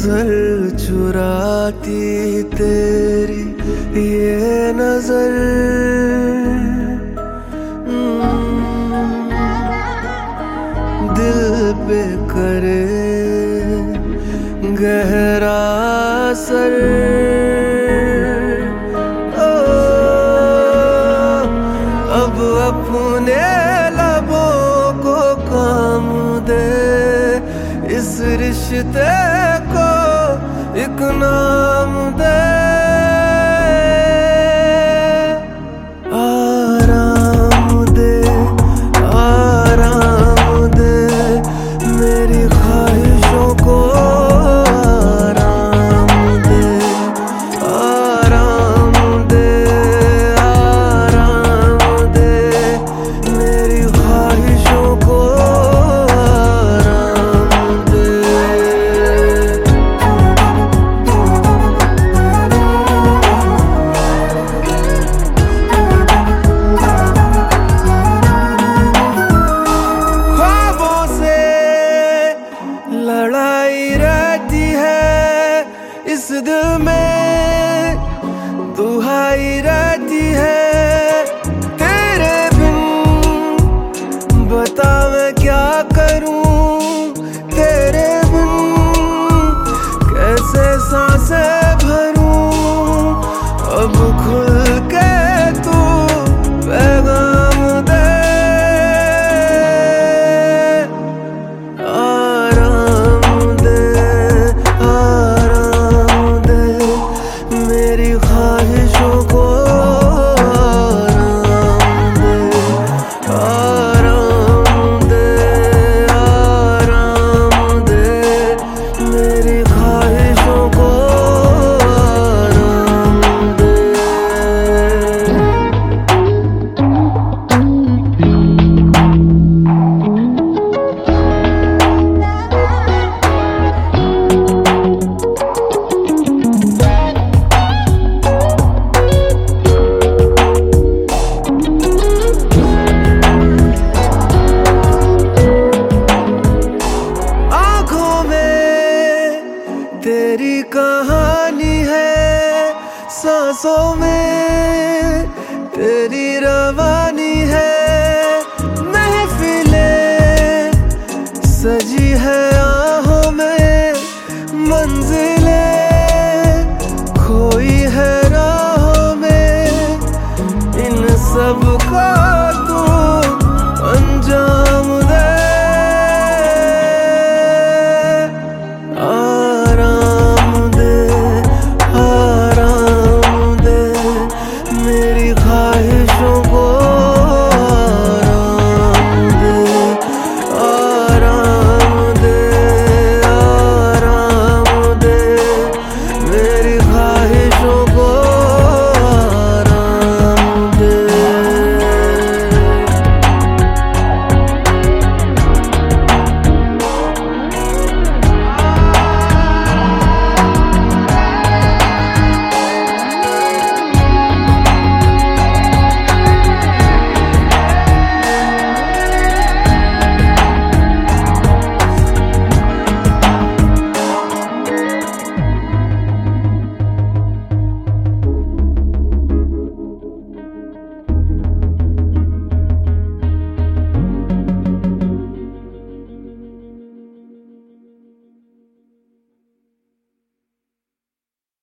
नजर चुराती तेरी ये नजर दिल पे करे गहरा असर। अब अपने लबों को काम दे, इस रिश्ते को एक नाम दे। आराम दे, आराम दे मेरी ख्वाहिशों को। आराम दे, आराम दे, आराम दे मेरी ख्वाहिशों को। लड़ाई रहती है इस दिल में, दुहाई रहती है तेरे बिन। बता मैं क्या करूं तेरे बिन, कैसे सांसें भरूं। अब खुल के तू पैगाम दे। मेरी ख्वाहिशों को आराम दे, आराम दे, आराम दे मेरी ख्वाहिशों को आराम दे। तेरी कहानी है सांसों में, तेरी रवानी है महफिलें सजी है आहों में। मंजिलें खोई है राहों में, इन सब को